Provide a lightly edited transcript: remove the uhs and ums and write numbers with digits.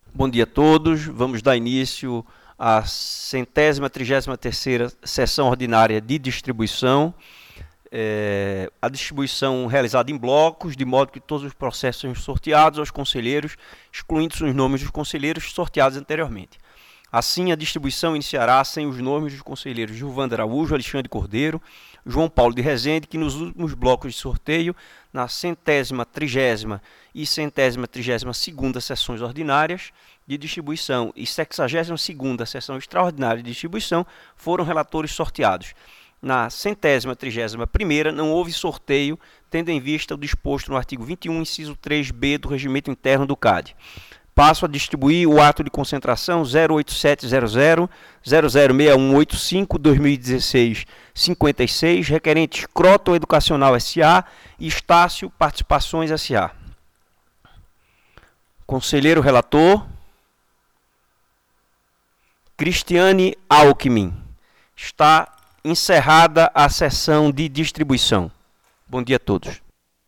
Bom dia a todos. Vamos dar início à 133ª sessão ordinária de distribuição. A distribuição realizada em blocos, de modo que todos os processos sejam sorteados aos conselheiros, excluindo os nomes dos conselheiros sorteados anteriormente. Assim, a distribuição iniciará sem os nomes dos conselheiros Gilvander Araújo, Alexandre Cordeiro, João Paulo de Rezende, que nos últimos blocos de sorteio, na 130ª e 132ª sessões ordinárias de distribuição e 62ª sessão extraordinária de distribuição, foram relatores sorteados. Na 131ª não houve sorteio, tendo em vista o disposto no artigo 21, inciso 3b do Regimento Interno do CAD. Passo a distribuir o ato de concentração 08700-006185-2016-56, requerentes Croton Educacional S.A. e Estácio Participações S.A. Conselheiro relator, Cristiane Alckmin. Está encerrada a sessão de distribuição. Bom dia a todos.